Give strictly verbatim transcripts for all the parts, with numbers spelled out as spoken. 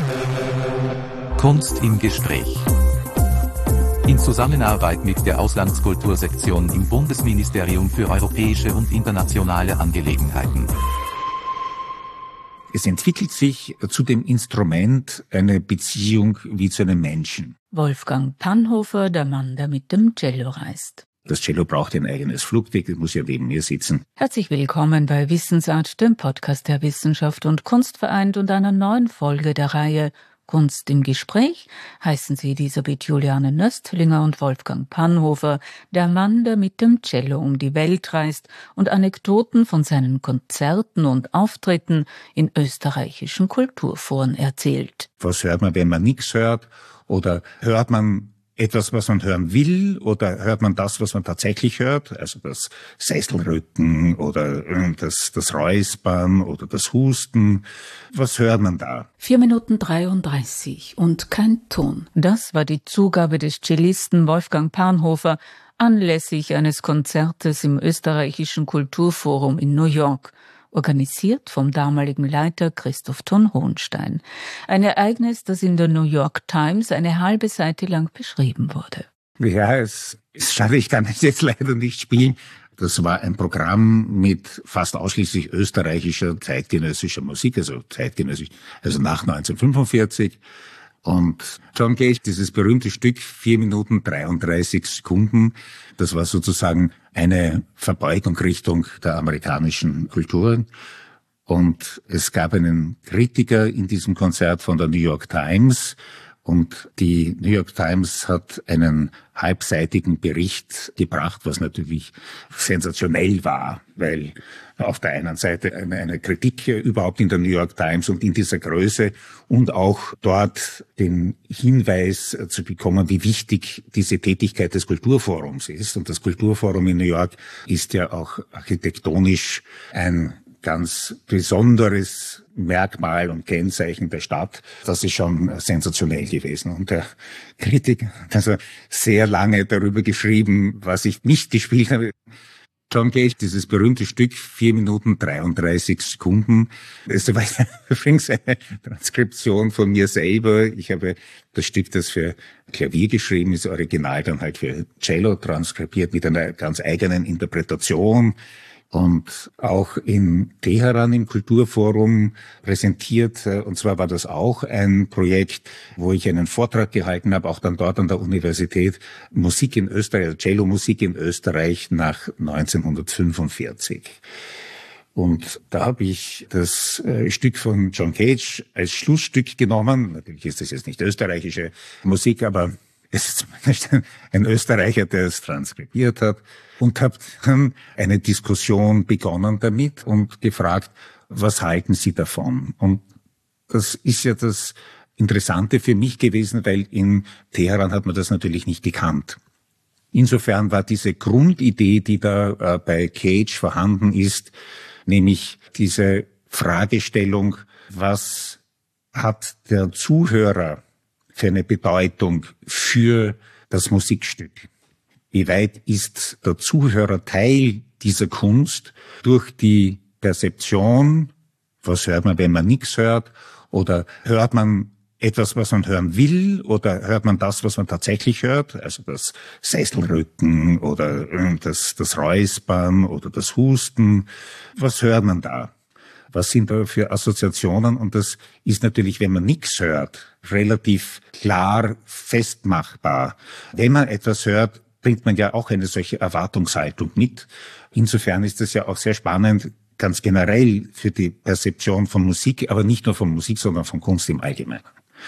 Kunst im Gespräch. In Zusammenarbeit mit der Auslandskultursektion im Bundesministerium für europäische und internationale Angelegenheiten. Es entwickelt sich zu dem Instrument eine Beziehung wie zu einem Menschen. Wolfgang Pannhofer, der Mann, der mit dem Cello reist. Das Cello braucht ein eigenes Flugweg, das muss ja neben mir sitzen. Herzlich willkommen bei Wissensart, dem Podcast der Wissenschaft und Kunst vereint und einer neuen Folge der Reihe Kunst im Gespräch heißen sie Elisabeth Juliane Nöstlinger und Wolfgang Pannhofer, der Mann, der mit dem Cello um die Welt reist und Anekdoten von seinen Konzerten und Auftritten in österreichischen Kulturforen erzählt. Was hört man, wenn man nichts hört? Oder hört man etwas, was man hören will, oder hört man das, was man tatsächlich hört, also das Sesselrücken oder das, das Räuspern oder das Husten? Was hört man da? Vier Minuten dreiunddreißig und kein Ton. Das war die Zugabe des Cellisten Wolfgang Pannhofer anlässlich eines Konzertes im österreichischen Kulturforum in New York, organisiert vom damaligen Leiter Christoph von Hohenstein. Ein Ereignis, das in der New York Times eine halbe Seite lang beschrieben wurde. Ja, es, es schade, ich kann es jetzt leider nicht spielen. Das war ein Programm mit fast ausschließlich österreichischer zeitgenössischer Musik, also zeitgenössisch, also nach neunzehnhundertfünfundvierzig. Und John Cage, dieses berühmte Stück, vier Minuten dreiunddreißig Sekunden, das war sozusagen eine Verbeugung Richtung der amerikanischen Kultur. Und es gab einen Kritiker in diesem Konzert von der New York Times. Und die New York Times hat einen halbseitigen Bericht gebracht, was natürlich sensationell war, weil auf der einen Seite eine, eine Kritik überhaupt in der New York Times und in dieser Größe und auch dort den Hinweis zu bekommen, wie wichtig diese Tätigkeit des Kulturforums ist. Und das Kulturforum in New York ist ja auch architektonisch ein ganz besonderes Merkmal und Kennzeichen der Stadt. Das ist schon sensationell gewesen. Und der Kritiker hat also sehr lange darüber geschrieben, was ich nicht gespielt habe. John Cage, dieses berühmte Stück, vier Minuten dreiunddreißig Sekunden. Das war übrigens eine Transkription von mir selber. Ich habe das Stück, das für Klavier geschrieben ist, original dann halt für Cello transkribiert mit einer ganz eigenen Interpretation. Und auch in Teheran im Kulturforum präsentiert. Und zwar war das auch ein Projekt, wo ich einen Vortrag gehalten habe, auch dann dort an der Universität, Musik in Österreich, Cello-Musik in Österreich nach neunzehnhundertfünfundvierzig. Und da habe ich das äh, Stück von John Cage als Schlussstück genommen. Natürlich ist das jetzt nicht österreichische Musik, aber es ist zumindest ein Österreicher, der es transkribiert hat, und habe dann eine Diskussion begonnen damit und gefragt, was halten Sie davon? Und das ist ja das Interessante für mich gewesen, weil in Teheran hat man das natürlich nicht gekannt. Insofern war diese Grundidee, die da äh, bei Cage vorhanden ist, nämlich diese Fragestellung, was hat der Zuhörer für eine Bedeutung für das Musikstück? Wie weit ist der Zuhörer Teil dieser Kunst durch die Perzeption? Was hört man, wenn man nichts hört? Oder hört man etwas, was man hören will? Oder hört man das, was man tatsächlich hört? Also das Sesselrücken oder das, das Räuspern oder das Husten. Was hört man da? Was sind da für Assoziationen? Und das ist natürlich, wenn man nichts hört, relativ klar festmachbar. Wenn man etwas hört, bringt man ja auch eine solche Erwartungshaltung mit. Insofern ist das ja auch sehr spannend, ganz generell für die Perzeption von Musik, aber nicht nur von Musik, sondern von Kunst im Allgemeinen.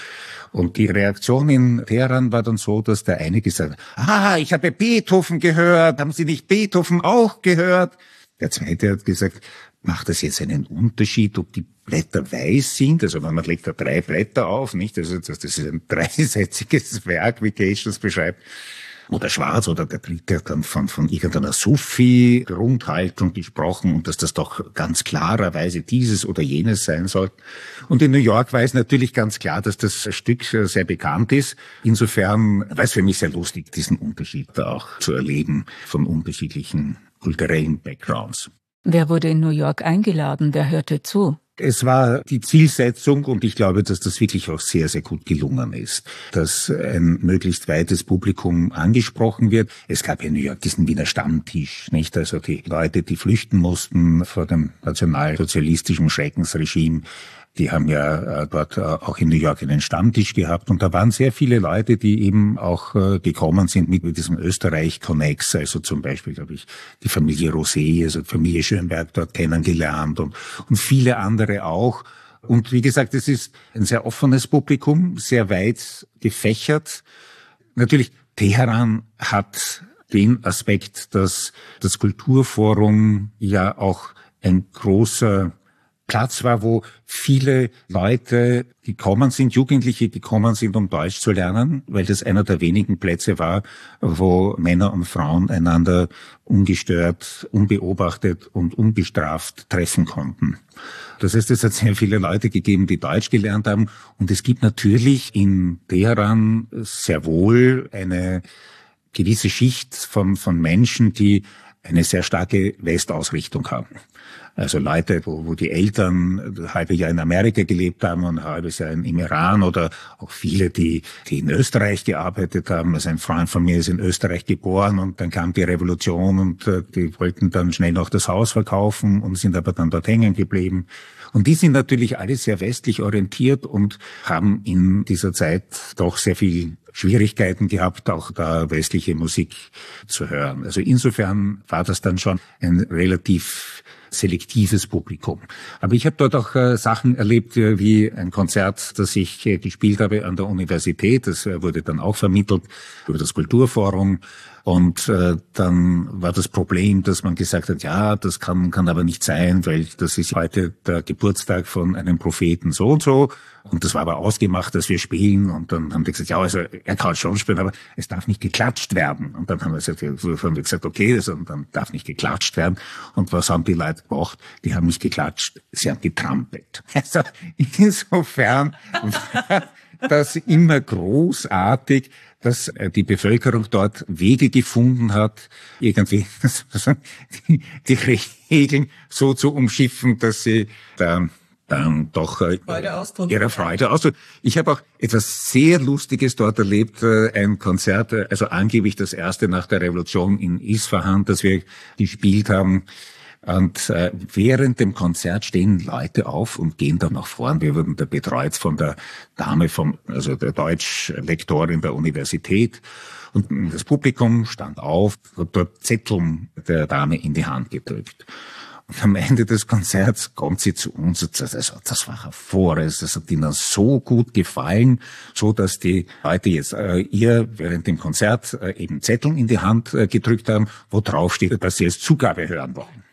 Und die Reaktion in Teheran war dann so, dass der eine gesagt hat, ah, ich habe Beethoven gehört, haben Sie nicht Beethoven auch gehört? Der zweite hat gesagt, macht das jetzt einen Unterschied, ob die Blätter weiß sind? Also man legt da drei Blätter auf, nicht? Also das ist ein dreisätziges Werk, wie Cage das beschreibt. Oder schwarz, oder der dritte hat dann von, von irgendeiner Sufi-Grundhaltung gesprochen und dass das doch ganz klarerweise dieses oder jenes sein soll. Und in New York war es natürlich ganz klar, dass das Stück sehr bekannt ist. Insofern war es für mich sehr lustig, diesen Unterschied da auch zu erleben von unterschiedlichen kulturellen Backgrounds. Wer wurde in New York eingeladen? Wer hörte zu? Es war die Zielsetzung und ich glaube, dass das wirklich auch sehr, sehr gut gelungen ist, dass ein möglichst weites Publikum angesprochen wird. Es gab ja in New York diesen Wiener Stammtisch, nicht? Also die Leute, die flüchten mussten vor dem nationalsozialistischen Schreckensregime, die haben ja äh, dort äh, auch in New York einen Stammtisch gehabt und da waren sehr viele Leute, die eben auch äh, gekommen sind mit, mit diesem Österreich-Connex, also zum Beispiel, glaube ich, die Familie Rosé, also die Familie Schönberg dort kennengelernt und, und viele andere auch. Und wie gesagt, es ist ein sehr offenes Publikum, sehr weit gefächert. Natürlich, Teheran hat den Aspekt, dass das Kulturforum ja auch ein großer Platz war, wo viele Leute gekommen sind, Jugendliche gekommen sind, um Deutsch zu lernen, weil das einer der wenigen Plätze war, wo Männer und Frauen einander ungestört, unbeobachtet und unbestraft treffen konnten. Das heißt, es hat sehr viele Leute gegeben, die Deutsch gelernt haben. Und es gibt natürlich in Teheran sehr wohl eine gewisse Schicht von, von Menschen, die eine sehr starke Westausrichtung haben. Also Leute, wo, wo die Eltern ein halbes Jahr in Amerika gelebt haben und ein halbes Jahr im Iran oder auch viele, die, die in Österreich gearbeitet haben. Also ein Freund von mir ist in Österreich geboren und dann kam die Revolution und äh, die wollten dann schnell noch das Haus verkaufen und sind aber dann dort hängen geblieben. Und die sind natürlich alle sehr westlich orientiert und haben in dieser Zeit doch sehr viel Schwierigkeiten gehabt, auch da westliche Musik zu hören. Also insofern war das dann schon ein relativ selektives Publikum. Aber ich habe dort auch äh, Sachen erlebt, äh, wie ein Konzert, das ich äh, gespielt habe an der Universität. Das äh, wurde dann auch vermittelt über das Kulturforum. Und äh, dann war das Problem, dass man gesagt hat, ja, das kann kann aber nicht sein, weil das ist heute der Geburtstag von einem Propheten so und so. Und das war aber ausgemacht, dass wir spielen. Und dann haben die gesagt, ja, also er kann schon spielen, aber es darf nicht geklatscht werden. Und dann haben wir gesagt, haben wir gesagt okay, also, dann darf nicht geklatscht werden. Und was haben die Leute gemacht? Die haben nicht geklatscht, sie haben getrampelt. Also insofern war das immer großartig, dass die Bevölkerung dort Wege gefunden hat, irgendwie die, die Regeln so zu umschiffen, dass sie da dann doch äh, ihre Freude ausdrücken. Ich habe auch etwas sehr Lustiges dort erlebt, äh, ein Konzert, äh, also angeblich das erste nach der Revolution in Isfahan, das wir gespielt haben. Und äh, während dem Konzert stehen Leute auf und gehen dann nach vorn. Wir wurden da betreut von der Dame, vom, also der Deutschlektorin der Universität. Und das Publikum stand auf und dort Zettel der Dame in die Hand gedrückt. Und am Ende des Konzerts kommt sie zu uns und sagt, also, das war hervorragend, das hat ihnen so gut gefallen, so dass die Leute jetzt äh, ihr während dem Konzert äh, eben Zettel in die Hand äh, gedrückt haben, wo drauf steht, dass sie jetzt Zugabe hören wollen.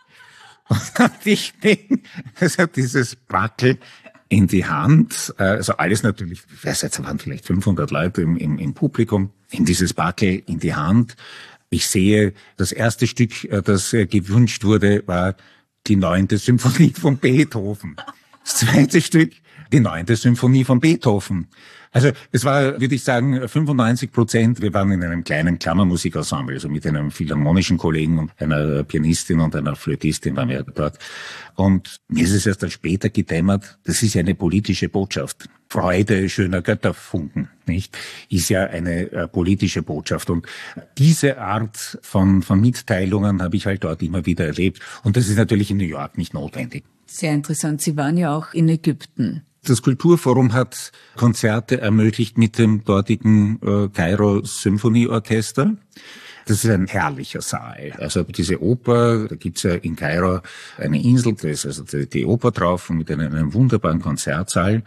Und ich nehme also dieses Backel in die Hand, also alles natürlich, ich weiß jetzt, waren vielleicht fünfhundert Leute im, im, im Publikum, in dieses Backel in die Hand. Ich sehe, das erste Stück, das gewünscht wurde, war die neunte Symphonie von Beethoven. Das zweite Stück, die neunte Symphonie von Beethoven. Also es war, würde ich sagen, fünfundneunzig Prozent. Wir waren in einem kleinen Kammermusikensemble, also mit einem philharmonischen Kollegen und einer Pianistin und einer Flötistin waren wir dort. Und mir ist es erst dann später gedämmert, das ist ja eine politische Botschaft. Freude schöner Götterfunken, nicht? Ist ja eine äh, politische Botschaft. Und diese Art von, von Mitteilungen habe ich halt dort immer wieder erlebt. Und das ist natürlich in New York nicht notwendig. Sehr interessant. Sie waren ja auch in Ägypten. Das Kulturforum hat Konzerte ermöglicht mit dem dortigen äh, Kairo Symphonieorchester. Das ist ein herrlicher Saal. Also diese Oper, da gibt's ja in Kairo eine Insel, da ist also die, die Oper drauf und mit einem, einem wunderbaren Konzertsaal.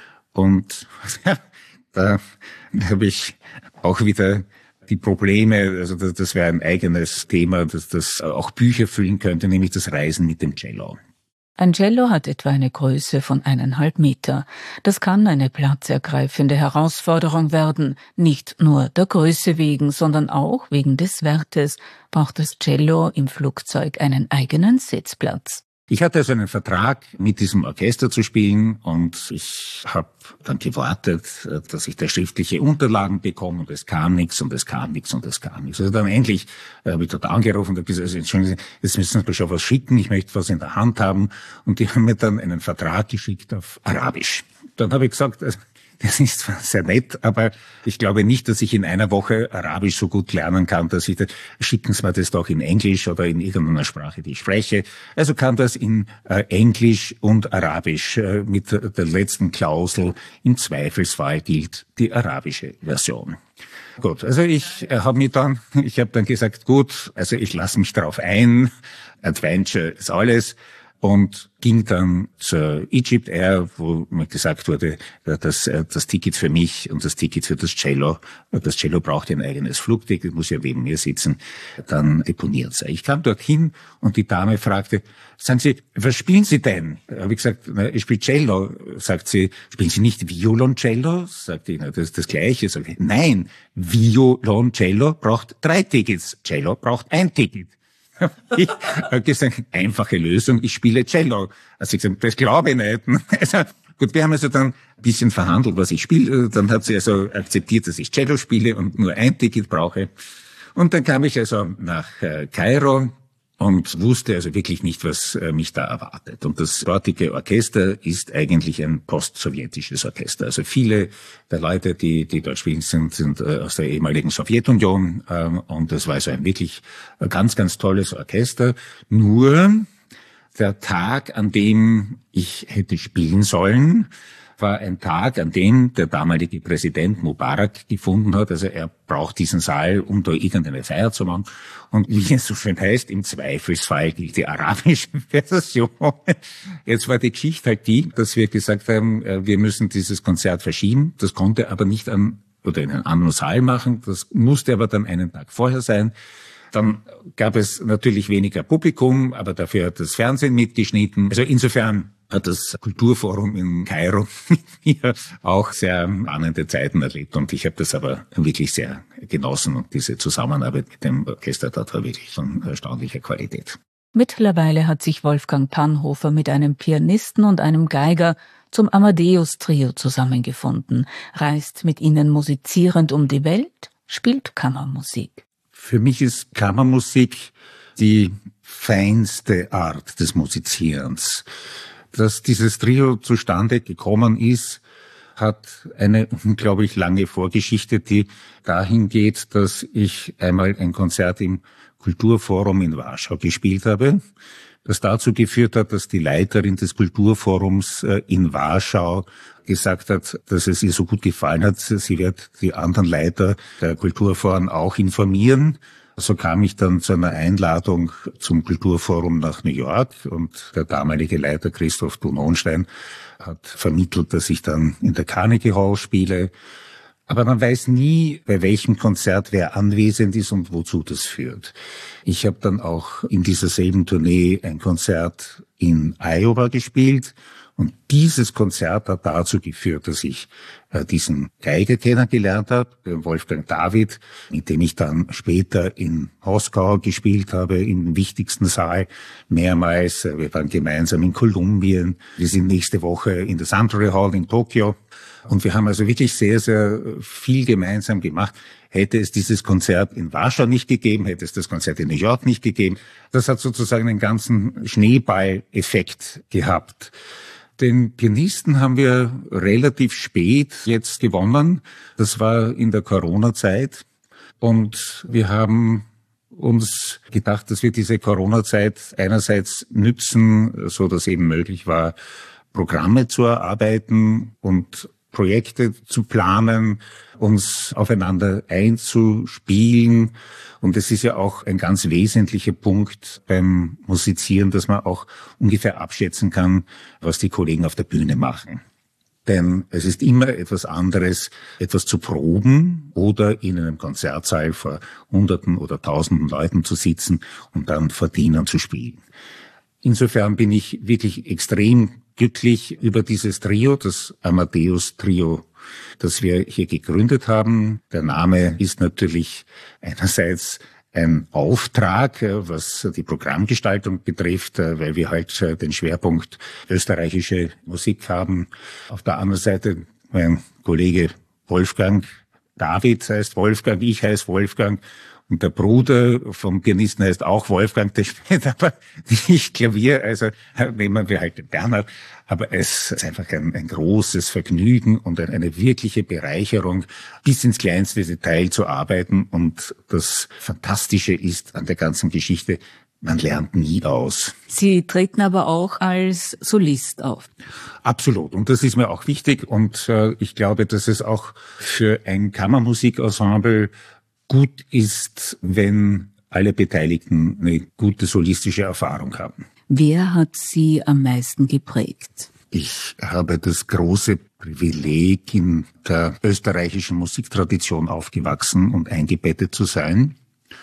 Und ja, da habe ich auch wieder die Probleme, also das, das wäre ein eigenes Thema, das, das auch Bücher füllen könnte, nämlich das Reisen mit dem Cello. Ein Cello hat etwa eine Größe von eineinhalb Meter. Das kann eine platzergreifende Herausforderung werden. Nicht nur der Größe wegen, sondern auch wegen des Wertes braucht das Cello im Flugzeug einen eigenen Sitzplatz. Ich hatte also einen Vertrag, mit diesem Orchester zu spielen, und ich habe dann gewartet, dass ich da schriftliche Unterlagen bekomme, und es kam nichts und es kam nichts und es kam nichts. Also dann endlich äh, habe ich dort angerufen und habe gesagt, also, Entschuldigung, jetzt müssen Sie schon was schicken, ich möchte was in der Hand haben, und die haben mir dann einen Vertrag geschickt auf Arabisch. Dann habe ich gesagt, also, das ist zwar sehr nett, aber ich glaube nicht, dass ich in einer Woche Arabisch so gut lernen kann, dass ich das, schicken Sie mir das doch in Englisch oder in irgendeiner Sprache, die ich spreche. Also kam das in äh, Englisch und Arabisch äh, mit der letzten Klausel, im Zweifelsfall gilt die arabische Version. Gut, also ich äh, habe mich dann, ich habe dann gesagt, gut, also ich lasse mich darauf ein, Adventure ist alles. Und ging dann zur Egypt Air, wo mir gesagt wurde, dass das Ticket für mich und das Ticket für das Cello, das Cello braucht ja ein eigenes Flugticket, muss ja neben mir sitzen, dann deponiert sei. Ich kam dorthin und die Dame fragte, sagen Sie, was spielen Sie denn? Da habe ich gesagt, na, ich spiele Cello. Sagt sie, spielen Sie nicht Violoncello? Sagt ich, na, das ist das Gleiche. Sag ich, nein, Violoncello braucht drei Tickets, Cello braucht ein Ticket. Ich habe gesagt, einfache Lösung, ich spiele Cello. Also ich gesagt, das glaube ich nicht. Also, gut, wir haben also dann ein bisschen verhandelt, was ich spiele. Dann hat sie also akzeptiert, dass ich Cello spiele und nur ein Ticket brauche. Und dann kam ich also nach Kairo und wusste also wirklich nicht, was mich da erwartet. Und das dortige Orchester ist eigentlich ein postsowjetisches Orchester. Also viele der Leute, die die dort spielen, sind, sind aus der ehemaligen Sowjetunion. Und das war also ein wirklich ganz, ganz tolles Orchester. Nur der Tag, an dem ich hätte spielen sollen, war ein Tag, an dem der damalige Präsident Mubarak gefunden hat, also er braucht diesen Saal, um da irgendeine Feier zu machen. Und wie es so schön heißt, im Zweifelsfall gilt die arabische Version. Jetzt war die Geschichte halt die, dass wir gesagt haben, wir müssen dieses Konzert verschieben. Das konnte aber nicht an, oder in einem anderen Saal machen. Das musste aber dann einen Tag vorher sein. Dann gab es natürlich weniger Publikum, aber dafür hat das Fernsehen mitgeschnitten. Also insofern hat das Kulturforum in Kairo mit mir auch sehr spannende Zeiten erlebt. Und ich habe das aber wirklich sehr genossen. Und diese Zusammenarbeit mit dem Orchester dort war wirklich von erstaunlicher Qualität. Mittlerweile hat sich Wolfgang Pannhofer mit einem Pianisten und einem Geiger zum Amadeus-Trio zusammengefunden, reist mit ihnen musizierend um die Welt, spielt Kammermusik. Für mich ist Kammermusik die feinste Art des Musizierens. Dass dieses Trio zustande gekommen ist, hat eine unglaublich lange Vorgeschichte, die dahin geht, dass ich einmal ein Konzert im Kulturforum in Warschau gespielt habe, das dazu geführt hat, dass die Leiterin des Kulturforums in Warschau gesagt hat, dass es ihr so gut gefallen hat, sie wird die anderen Leiter der Kulturforen auch informieren. So kam ich dann zu einer Einladung zum Kulturforum nach New York, und der damalige Leiter Christoph Thun-Hohenstein hat vermittelt, dass ich dann in der Carnegie Hall spiele. Aber man weiß nie, bei welchem Konzert wer anwesend ist und wozu das führt. Ich habe dann auch in dieser selben Tournee ein Konzert in Iowa gespielt. Und dieses Konzert hat dazu geführt, dass ich äh, diesen Geiger kennengelernt habe, den Wolfgang David, mit dem ich dann später in Moskau gespielt habe, im wichtigsten Saal mehrmals. Wir waren gemeinsam in Kolumbien. Wir sind nächste Woche in der Suntory Hall in Tokio. Und wir haben also wirklich sehr, sehr viel gemeinsam gemacht. Hätte es dieses Konzert in Warschau nicht gegeben, hätte es das Konzert in New York nicht gegeben. Das hat sozusagen einen ganzen Schneeball-Effekt gehabt. Den Pianisten haben wir relativ spät jetzt gewonnen. Das war in der Corona-Zeit. Und wir haben uns gedacht, dass wir diese Corona-Zeit einerseits nützen, so dass eben möglich war, Programme zu erarbeiten und Projekte zu planen, uns aufeinander einzuspielen. Und es ist ja auch ein ganz wesentlicher Punkt beim Musizieren, dass man auch ungefähr abschätzen kann, was die Kollegen auf der Bühne machen. Denn es ist immer etwas anderes, etwas zu proben oder in einem Konzertsaal vor Hunderten oder Tausenden Leuten zu sitzen und dann vor denen zu spielen. Insofern bin ich wirklich extrem glücklich über dieses Trio, das Amadeus-Trio, das wir hier gegründet haben. Der Name ist natürlich einerseits ein Auftrag, was die Programmgestaltung betrifft, weil wir halt den Schwerpunkt österreichische Musik haben. Auf der anderen Seite mein Kollege Wolfgang, David heißt Wolfgang, ich heiße Wolfgang und der Bruder vom Pianisten heißt auch Wolfgang, der spielt aber nicht Klavier, also nehmen wir halt den Bernhard. Aber es ist einfach ein, ein großes Vergnügen und eine wirkliche Bereicherung, bis ins kleinste Detail zu arbeiten. Und das Fantastische ist an der ganzen Geschichte, man lernt nie aus. Sie treten aber auch als Solist auf. Absolut. Und das ist mir auch wichtig. Und äh, ich glaube, dass es auch für ein Kammermusikensemble gut ist, wenn alle Beteiligten eine gute solistische Erfahrung haben. Wer hat Sie am meisten geprägt? Ich habe das große Privileg, in der österreichischen Musiktradition aufgewachsen und eingebettet zu sein.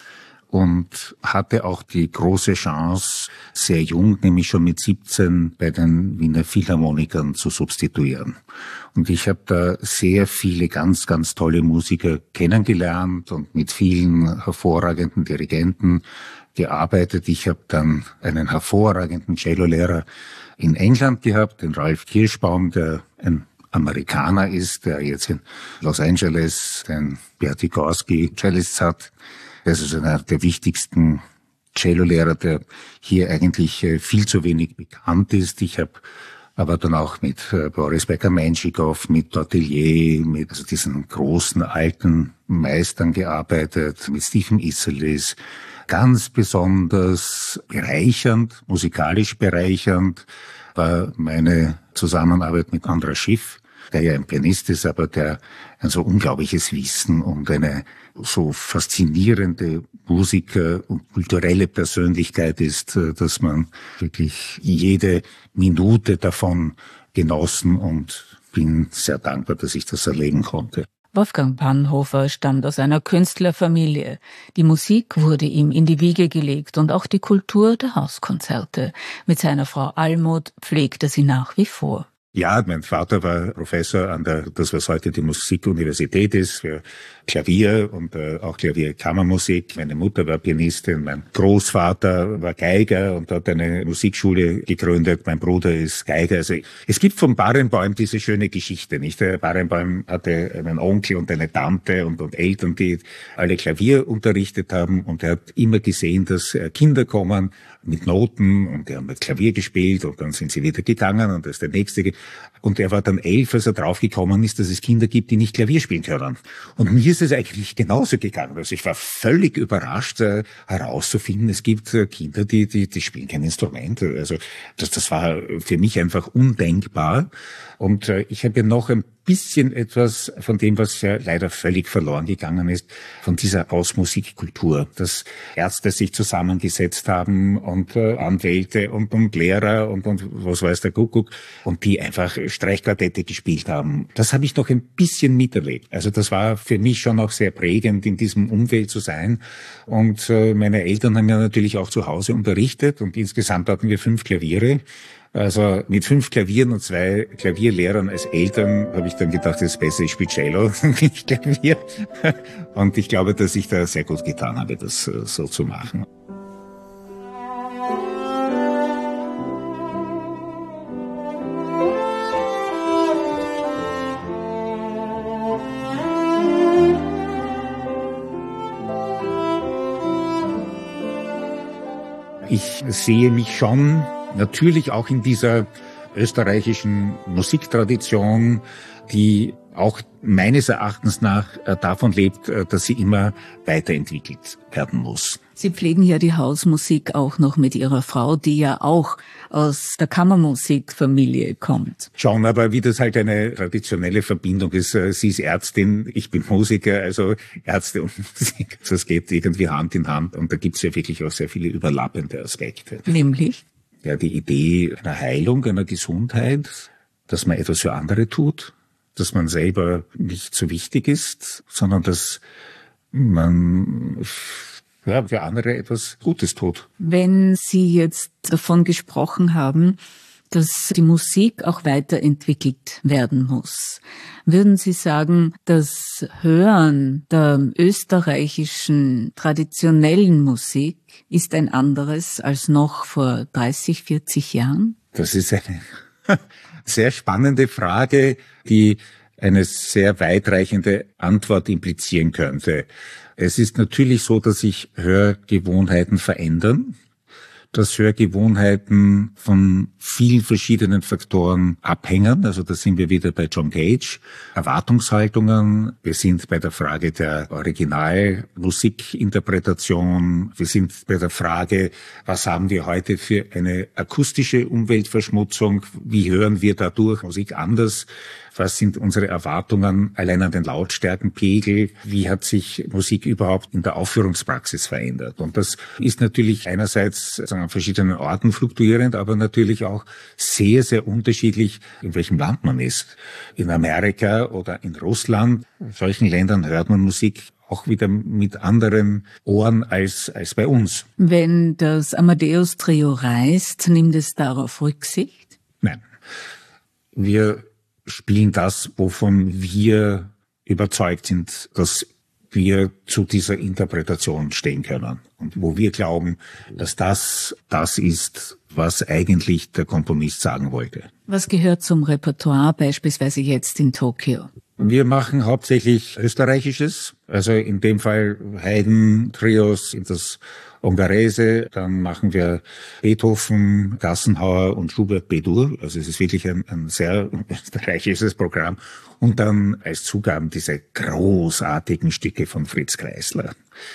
Und hatte auch die große Chance, sehr jung, nämlich schon mit siebzehn, bei den Wiener Philharmonikern zu substituieren. Und ich habe da sehr viele ganz, ganz tolle Musiker kennengelernt und mit vielen hervorragenden Dirigenten gearbeitet. Ich habe dann einen hervorragenden Cellolehrer in England gehabt, den Ralph Kirschbaum, der ein Amerikaner ist, der jetzt in Los Angeles den Bertigorski Cellist hat. Das ist einer der wichtigsten Cellolehrer, der hier eigentlich viel zu wenig bekannt ist. Ich habe aber dann auch mit Boris Becker-Menschikow, mit Tortelier, mit also diesen großen alten Meistern gearbeitet, mit Stephen Isserlis. Ganz besonders bereichernd, musikalisch bereichernd war meine Zusammenarbeit mit Andras Schiff, der ja ein Pianist ist, aber der ein so unglaubliches Wissen und eine so faszinierende Musiker und kulturelle Persönlichkeit ist, dass man wirklich jede Minute davon genossen und bin sehr dankbar, dass ich das erleben konnte. Wolfgang Pannhofer stammt aus einer Künstlerfamilie. Die Musik wurde ihm in die Wiege gelegt und auch die Kultur der Hauskonzerte. Mit seiner Frau Almut pflegt er sie nach wie vor. Ja, mein Vater war Professor an der, das was heute die Musikuniversität ist, für Klavier und äh, auch Klavierkammermusik. Meine Mutter war Pianistin, mein Großvater war Geiger und hat eine Musikschule gegründet. Mein Bruder ist Geiger. Also es gibt vom Barenboim diese schöne Geschichte, nicht? Der Barenboim hatte einen Onkel und eine Tante und, und Eltern, die alle Klavier unterrichtet haben, und er hat immer gesehen, dass Kinder kommen mit Noten und die haben mit Klavier gespielt und dann sind sie wieder gegangen und das ist der nächste. Und er war dann elf, als er draufgekommen ist, dass es Kinder gibt, die nicht Klavier spielen können. Und mir ist es eigentlich genauso gegangen. Also ich war völlig überrascht, äh, herauszufinden, es gibt äh, Kinder, die, die, die spielen kein Instrument. Also das, das war für mich einfach undenkbar. Und äh, ich habe ja noch ein bisschen etwas von dem, was ja leider völlig verloren gegangen ist, von dieser Hausmusikkultur, dass Ärzte sich zusammengesetzt haben und äh, Anwälte und, und Lehrer und, und was weiß der Kuckuck, und die einfach Streichquartette gespielt haben. Das habe ich noch ein bisschen miterlebt. Also das war für mich schon auch sehr prägend, in diesem Umfeld zu sein. Und äh, meine Eltern haben ja natürlich auch zu Hause unterrichtet und insgesamt hatten wir fünf Klaviere. Also mit fünf Klavieren und zwei Klavierlehrern als Eltern habe ich dann gedacht, das ist besser, ich spiele Cello und nicht Klavier. Und ich glaube, dass ich da sehr gut getan habe, das so zu machen. Ich sehe mich schon natürlich auch in dieser österreichischen Musiktradition, die auch meines Erachtens nach davon lebt, dass sie immer weiterentwickelt werden muss. Sie pflegen ja die Hausmusik auch noch mit Ihrer Frau, die ja auch aus der Kammermusikfamilie kommt. Schon, aber wie das halt eine traditionelle Verbindung ist, sie ist Ärztin, ich bin Musiker, also Ärzte und Musik, das geht irgendwie Hand in Hand, und da gibt es ja wirklich auch sehr viele überlappende Aspekte. Nämlich? Ja, die Idee einer Heilung, einer Gesundheit, dass man etwas für andere tut, dass man selber nicht so wichtig ist, sondern dass man ja, für andere etwas Gutes tut. Wenn Sie jetzt davon gesprochen haben, dass die Musik auch weiterentwickelt werden muss. Würden Sie sagen, das Hören der österreichischen traditionellen Musik ist ein anderes als noch vor dreißig, vierzig Jahren? Das ist eine sehr spannende Frage, die eine sehr weitreichende Antwort implizieren könnte. Es ist natürlich so, dass sich Hörgewohnheiten verändern, dass Hörgewohnheiten von vielen verschiedenen Faktoren abhängen. Also da sind wir wieder bei John Cage. Erwartungshaltungen. Wir sind bei der Frage der Originalmusikinterpretation. Wir sind bei der Frage, was haben wir heute für eine akustische Umweltverschmutzung? Wie hören wir dadurch Musik anders? Was sind unsere Erwartungen allein an den Lautstärkenpegel? Wie hat sich Musik überhaupt in der Aufführungspraxis verändert? Und das ist natürlich einerseits sagen, an verschiedenen Orten fluktuierend, aber natürlich auch sehr, sehr unterschiedlich, in welchem Land man ist. In Amerika oder in Russland, in solchen Ländern hört man Musik auch wieder mit anderen Ohren als, als bei uns. Wenn das Amadeus-Trio reist, nimmt es darauf Rücksicht? Nein. Wir spielen das, wovon wir überzeugt sind, dass wir zu dieser Interpretation stehen können. Und wo wir glauben, dass das das ist, was eigentlich der Komponist sagen wollte. Was gehört zum Repertoire beispielsweise jetzt in Tokio? Wir machen hauptsächlich Österreichisches, also in dem Fall Haydn, Trios, das Ungarese, dann machen wir Beethoven, Gassenhauer und Schubert B-Dur, also es ist wirklich ein, ein sehr österreichisches Programm. Und dann als Zugaben diese großartigen Stücke von Fritz Kreisler,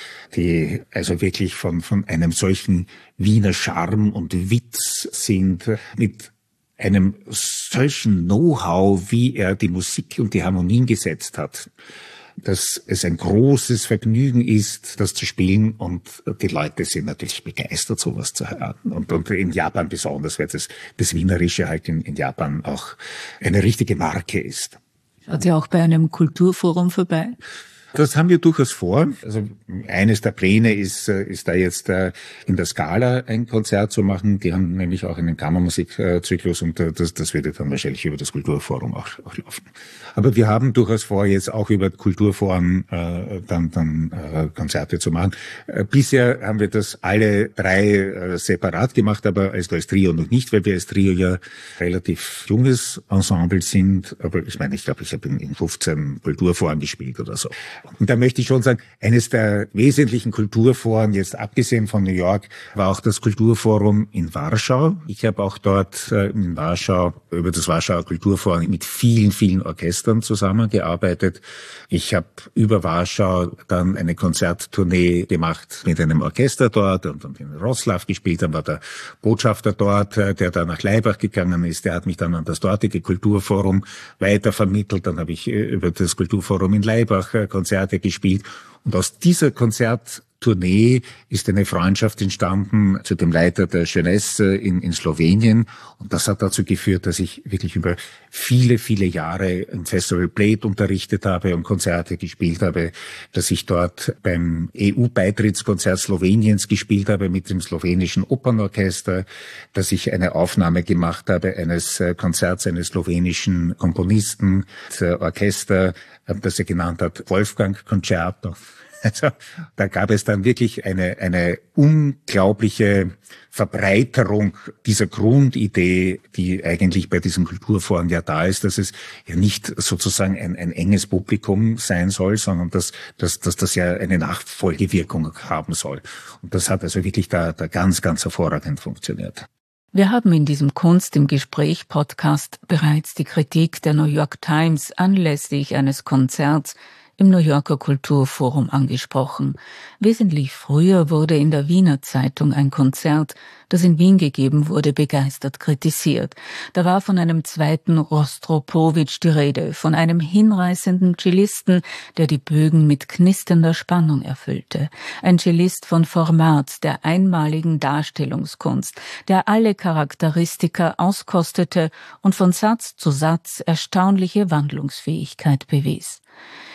die also wirklich von, von einem solchen Wiener Charme und Witz sind, mit einem solchen Know-how, wie er die Musik und die Harmonien gesetzt hat, dass es ein großes Vergnügen ist, das zu spielen, und die Leute sind natürlich begeistert, sowas zu hören. Und, und in Japan besonders, weil das, das Wienerische halt in, in Japan auch eine richtige Marke ist. Schaut ihr auch bei einem Kulturforum vorbei? Das haben wir durchaus vor. Also eines der Pläne ist, ist da jetzt in der Scala ein Konzert zu machen. Die haben nämlich auch einen Kammermusikzyklus, und das, das wird dann wahrscheinlich über das Kulturforum auch, auch laufen. Aber wir haben durchaus vor, jetzt auch über Kulturforen äh, dann, dann äh, Konzerte zu machen. Äh, bisher haben wir das alle drei äh, separat gemacht, aber als, als Trio noch nicht, weil wir als Trio ja relativ junges Ensemble sind. Aber ich meine, ich glaube, ich habe in, in fünfzehn Kulturforen gespielt oder so. Und da möchte ich schon sagen, eines der wesentlichen Kulturforen, jetzt abgesehen von New York, war auch das Kulturforum in Warschau. Ich habe auch dort äh, in Warschau über das Warschauer Kulturforum mit vielen, vielen Orchestern zusammengearbeitet. Ich habe über Warschau dann eine Konzerttournee gemacht mit einem Orchester dort und, und in Wrocław gespielt. Dann war der Botschafter dort, äh, der da nach Laibach gegangen ist. Der hat mich dann an das dortige Kulturforum weitervermittelt. Dann habe ich äh, über das Kulturforum in Laibach äh, Konzerte gespielt. Und aus dieser Konzerttournee ist eine Freundschaft entstanden zu dem Leiter der Jeunesse in, in Slowenien. Und das hat dazu geführt, dass ich wirklich über viele, viele Jahre im Festival Bled unterrichtet habe und Konzerte gespielt habe, dass ich dort beim E U-Beitrittskonzert Sloweniens gespielt habe mit dem slowenischen Opernorchester, dass ich eine Aufnahme gemacht habe eines Konzerts eines slowenischen Komponisten, das Orchester, das er genannt hat, Wolfgang Concerto. Also, da gab es dann wirklich eine, eine unglaubliche Verbreiterung dieser Grundidee, die eigentlich bei diesem Kulturforum ja da ist, dass es ja nicht sozusagen ein, ein enges Publikum sein soll, sondern dass, dass, dass das ja eine Nachfolgewirkung haben soll. Und das hat also wirklich da, da ganz, ganz hervorragend funktioniert. Wir haben in diesem Kunst im Gespräch Podcast bereits die Kritik der New York Times anlässlich eines Konzerts im New Yorker Kulturforum angesprochen. Wesentlich früher wurde in der Wiener Zeitung ein Konzert, das in Wien gegeben wurde, begeistert kritisiert. Da war von einem zweiten Rostropowitsch die Rede, von einem hinreißenden Cellisten, der die Bögen mit knisternder Spannung erfüllte. Ein Cellist von Format, der einmaligen Darstellungskunst, der alle Charakteristika auskostete und von Satz zu Satz erstaunliche Wandlungsfähigkeit bewies.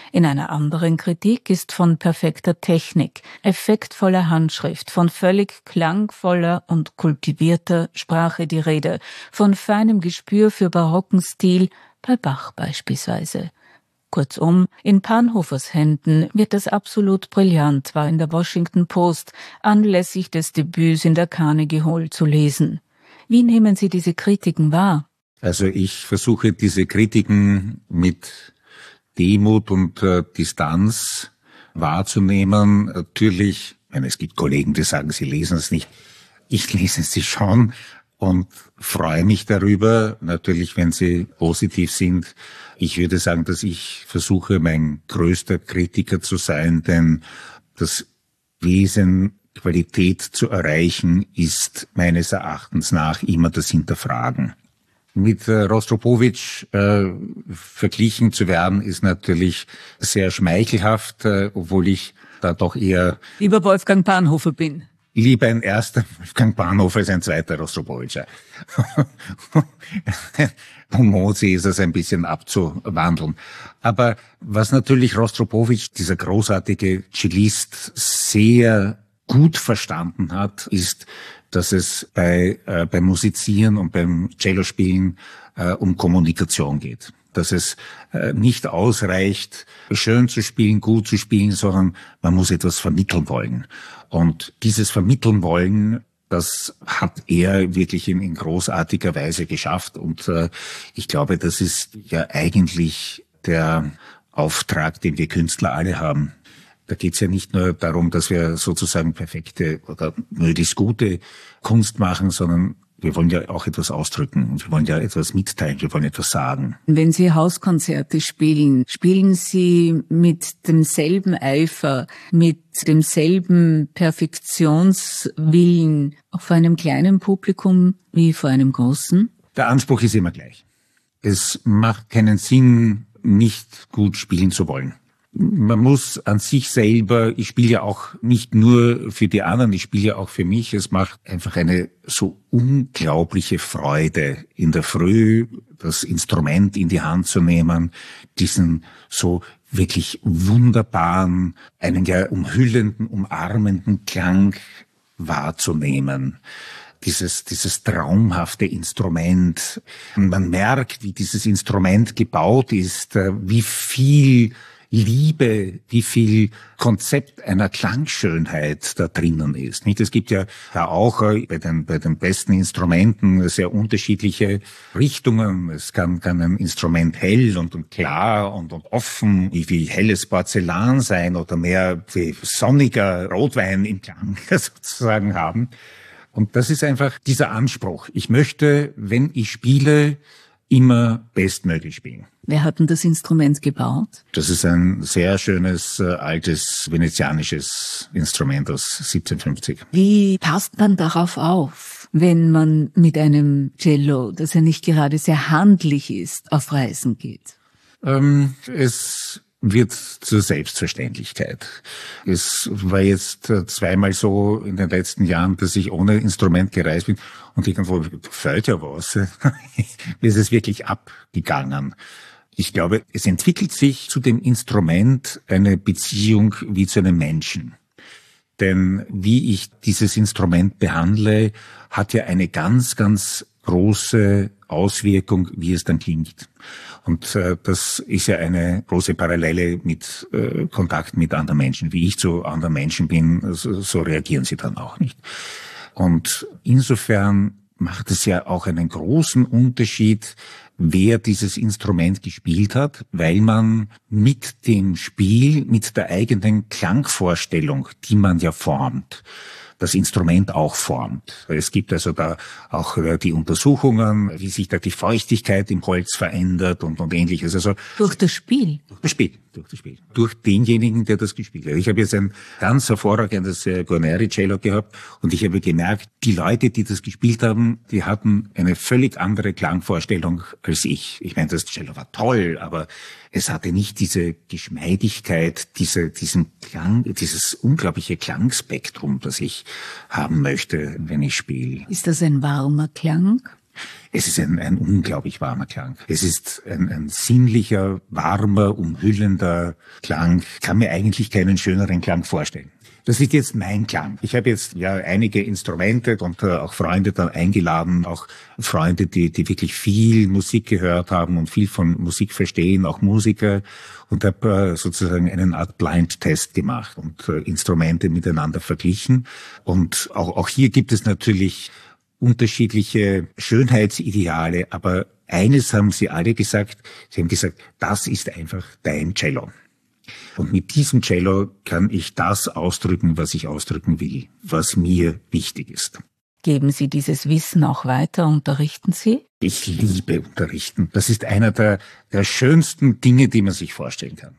In einer anderen Kritik ist von perfekter Technik, effektvoller Handschrift, von völlig klangvoller und kultivierter Sprache die Rede, von feinem Gespür für barocken Stil, bei Bach beispielsweise. Kurzum, in Panhofers Händen wird das absolut brillant, war in der Washington Post anlässlich des Debüts in der Carnegie Hall zu lesen. Wie nehmen Sie diese Kritiken wahr? Also ich versuche diese Kritiken mit Demut und äh, Distanz wahrzunehmen. Natürlich, ich meine, es gibt Kollegen, die sagen, sie lesen es nicht. Ich lese sie schon und freue mich darüber, natürlich, wenn sie positiv sind. Ich würde sagen, dass ich versuche, mein größter Kritiker zu sein, denn das Wesen, Qualität zu erreichen, ist meines Erachtens nach immer das Hinterfragen. Mit äh, Rostropowitsch äh, verglichen zu werden, ist natürlich sehr schmeichelhaft, äh, obwohl ich da doch eher lieber Wolfgang Panhofer bin. Lieber ein erster Wolfgang Panhofer als ein zweiter Rostropowitsch. Um Mose ist es ein bisschen abzuwandeln. Aber was natürlich Rostropowitsch, dieser großartige Cellist, sehr gut verstanden hat, ist, dass es bei äh, beim Musizieren und beim Cellospielen äh, um Kommunikation geht. Dass es äh, nicht ausreicht, schön zu spielen, gut zu spielen, sondern man muss etwas vermitteln wollen. Und dieses Vermitteln wollen, das hat er wirklich in, in großartiger Weise geschafft. Und äh, ich glaube, das ist ja eigentlich der Auftrag, den wir Künstler alle haben. Da geht es ja nicht nur darum, dass wir sozusagen perfekte oder möglichst gute Kunst machen, sondern wir wollen ja auch etwas ausdrücken und wir wollen ja etwas mitteilen, wir wollen etwas sagen. Wenn Sie Hauskonzerte spielen, spielen Sie mit demselben Eifer, mit demselben Perfektionswillen auch vor einem kleinen Publikum wie vor einem großen? Der Anspruch ist immer gleich. Es macht keinen Sinn, nicht gut spielen zu wollen. Man muss an sich selber, ich spiele ja auch nicht nur für die anderen, ich spiele ja auch für mich. Es macht einfach eine so unglaubliche Freude, in der Früh das Instrument in die Hand zu nehmen, diesen so wirklich wunderbaren, einen ja umhüllenden, umarmenden Klang wahrzunehmen. Dieses, dieses traumhafte Instrument. Man merkt, wie dieses Instrument gebaut ist, wie viel Liebe, wie viel Konzept einer Klangschönheit da drinnen ist. Nicht? Es gibt ja da auch äh, bei den bei den besten Instrumenten sehr unterschiedliche Richtungen. Es kann kann ein Instrument hell und, und klar und, und offen wie, wie helles Porzellan sein oder mehr wie sonniger Rotwein im Klang sozusagen haben. Und das ist einfach dieser Anspruch. Ich möchte, wenn ich spiele, immer bestmöglich spielen. Wer hat denn das Instrument gebaut? Das ist ein sehr schönes, äh, altes venezianisches Instrument aus siebzehnhundertfünfzig. Wie passt man darauf auf, wenn man mit einem Cello, das ja nicht gerade sehr handlich ist, auf Reisen geht? Ähm, es wird zur Selbstverständlichkeit. Es war jetzt zweimal so in den letzten Jahren, dass ich ohne Instrument gereist bin und irgendwo fällt ja was. Mir ist es wirklich abgegangen. Ich glaube, es entwickelt sich zu dem Instrument eine Beziehung wie zu einem Menschen. Denn wie ich dieses Instrument behandle, hat ja eine ganz, ganz große Auswirkung, wie es dann klingt. Und äh, das ist ja eine große Parallele mit äh, Kontakt mit anderen Menschen. Wie ich zu anderen Menschen bin, so, so reagieren sie dann auch nicht. Und insofern macht es ja auch einen großen Unterschied, wer dieses Instrument gespielt hat, weil man mit dem Spiel, mit der eigenen Klangvorstellung, die man ja formt, das Instrument auch formt. Es gibt also da auch die Untersuchungen, wie sich da die Feuchtigkeit im Holz verändert und, und Ähnliches. Also durch das Spiel? Durch das Spiel, durch das Spiel. Durch denjenigen, der das gespielt hat. Ich habe jetzt ein ganz hervorragendes äh, Guarneri-Cello gehabt und ich habe gemerkt, die Leute, die das gespielt haben, die hatten eine völlig andere Klangvorstellung als ich. Ich meine, das Cello war toll, aber es hatte nicht diese Geschmeidigkeit, diese, diesen Klang, dieses unglaubliche Klangspektrum, das ich haben möchte, wenn ich spiele. Ist das ein warmer Klang? Es ist ein, ein unglaublich warmer Klang. Es ist ein, ein sinnlicher, warmer, umhüllender Klang. Ich kann mir eigentlich keinen schöneren Klang vorstellen. Das ist jetzt mein Klang. Ich habe jetzt ja einige Instrumente und äh, auch Freunde da eingeladen, auch Freunde, die die wirklich viel Musik gehört haben und viel von Musik verstehen, auch Musiker, und habe äh, sozusagen einen Art Blind-Test gemacht und äh, Instrumente miteinander verglichen. Und auch auch hier gibt es natürlich unterschiedliche Schönheitsideale, aber eines haben sie alle gesagt, sie haben gesagt, das ist einfach dein Cello. Und mit diesem Cello kann ich das ausdrücken, was ich ausdrücken will, was mir wichtig ist. Geben Sie dieses Wissen auch weiter, unterrichten Sie? Ich liebe Unterrichten. Das ist einer der, der schönsten Dinge, die man sich vorstellen kann.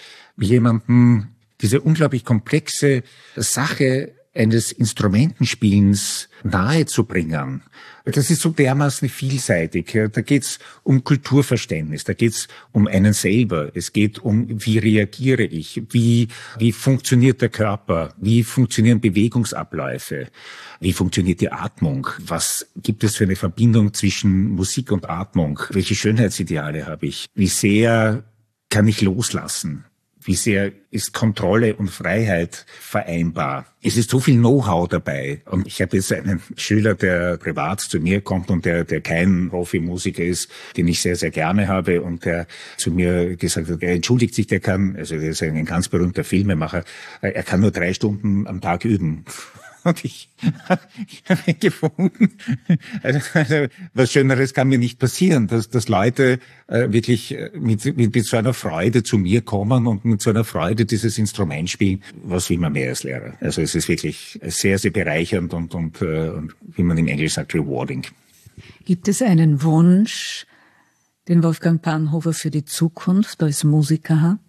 Jemanden diese unglaublich komplexe Sache eines Instrumentenspielens nahezubringen. Das ist so dermaßen vielseitig. Da geht's um Kulturverständnis, da geht's um einen selber. Es geht um, wie reagiere ich, wie, wie funktioniert der Körper, wie funktionieren Bewegungsabläufe, wie funktioniert die Atmung, was gibt es für eine Verbindung zwischen Musik und Atmung, welche Schönheitsideale habe ich, wie sehr kann ich loslassen. Wie sehr ist Kontrolle und Freiheit vereinbar? Es ist so viel Know-how dabei. Und ich habe jetzt einen Schüler, der privat zu mir kommt und der, der kein Profimusiker ist, den ich sehr, sehr gerne habe und der zu mir gesagt hat, er entschuldigt sich, der kann, also der ist ein ganz berühmter Filmemacher, er kann nur drei Stunden am Tag üben. Und ich, ich habe ihn gefunden. Also, also was Schöneres kann mir nicht passieren, dass, dass Leute äh, wirklich mit, mit, mit so einer Freude zu mir kommen und mit so einer Freude dieses Instrument spielen. Was will man mehr als Lehrer? Also es ist wirklich sehr, sehr bereichernd und, und, äh, und wie man im Englisch sagt, rewarding. Gibt es einen Wunsch, den Wolfgang Panhofer für die Zukunft als Musiker hat?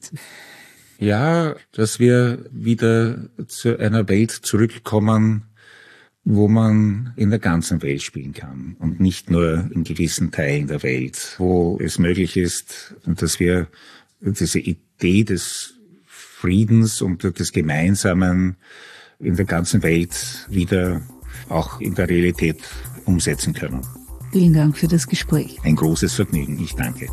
Ja, dass wir wieder zu einer Welt zurückkommen, wo man in der ganzen Welt spielen kann und nicht nur in gewissen Teilen der Welt, wo es möglich ist, dass wir diese Idee des Friedens und des Gemeinsamen in der ganzen Welt wieder auch in der Realität umsetzen können. Vielen Dank für das Gespräch. Ein großes Vergnügen. Ich danke.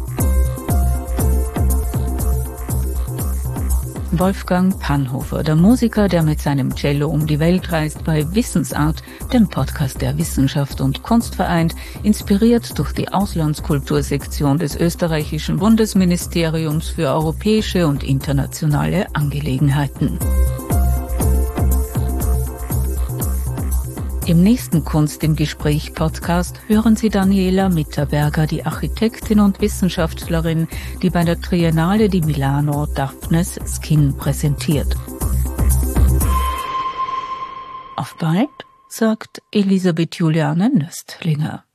Wolfgang Panhofer, der Musiker, der mit seinem Cello um die Welt reist, bei Wissensart, dem Podcast der Wissenschaft und Kunst vereint, inspiriert durch die Auslandskultursektion des österreichischen Bundesministeriums für europäische und internationale Angelegenheiten. Im nächsten Kunst im Gespräch Podcast hören Sie Daniela Mitterberger, die Architektin und Wissenschaftlerin, die bei der Triennale di Milano Daphnes Skin präsentiert. Auf bald, sagt Elisabeth Juliane Nöstlinger.